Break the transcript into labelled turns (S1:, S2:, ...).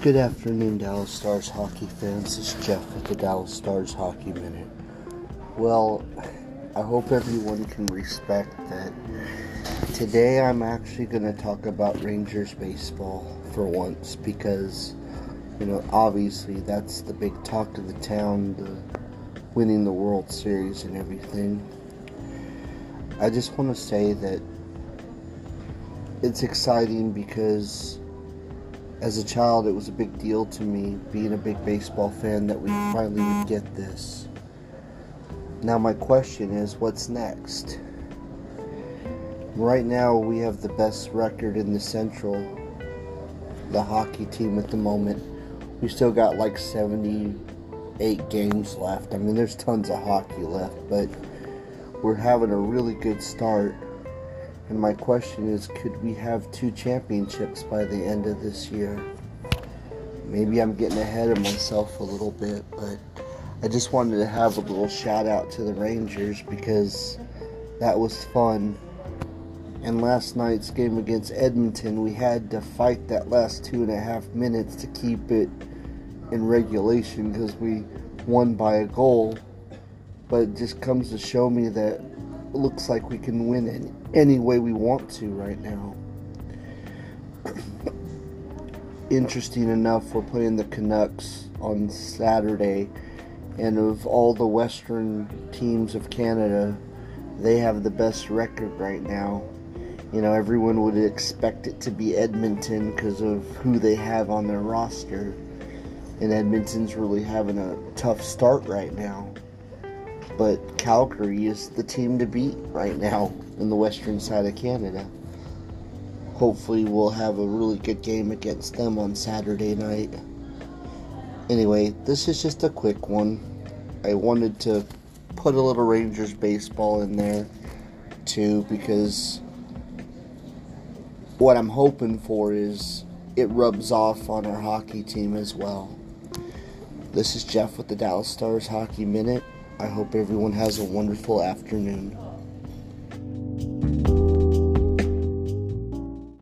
S1: Good afternoon, Dallas Stars hockey fans. This is Jeff with the Dallas Stars Hockey Minute. Well, I hope everyone can respect that today I'm actually going to talk about Rangers baseball for once because, obviously that's the big talk of the town, the winning the World Series and everything. I just want to say that it's exciting because as a child, it was a big deal to me, being a big baseball fan, that we finally would get this. Now my question is, what's next? Right now, we have the best record in the Central, the hockey team at the moment. We still got like 78 games left. I mean, there's tons of hockey left, but we're having a really good start. And my question is, could we have 2 championships by the end of this year? Maybe I'm getting ahead of myself a little bit, but I just wanted to have a little shout out to the Rangers because that was fun. And last night's game against Edmonton, we had to fight that last 2.5 minutes to keep it in regulation because we won by a goal. But it just comes to show me that it looks like we can win any way we want to right now. Interesting enough, we're playing the Canucks on Saturday, and of all the Western teams of Canada, they have the best record right now. Everyone would expect it to be Edmonton because of who they have on their roster, and Edmonton's really having a tough start right now. But Calgary is the team to beat right now in the western side of Canada. Hopefully we'll have a really good game against them on Saturday night. Anyway, this is just a quick one. I wanted to put a little Rangers baseball in there too because what I'm hoping for is it rubs off on our hockey team as well. This is Jeff with the Dallas Stars Hockey Minute. I hope everyone has a wonderful afternoon.